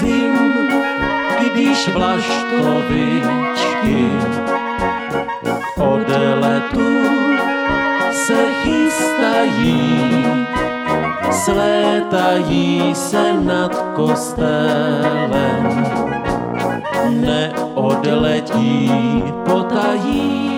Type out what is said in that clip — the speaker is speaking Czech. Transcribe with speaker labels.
Speaker 1: podzim, když vlaštovičky k odletu se chystají, slétají se nad kostelem, neodletí, potají.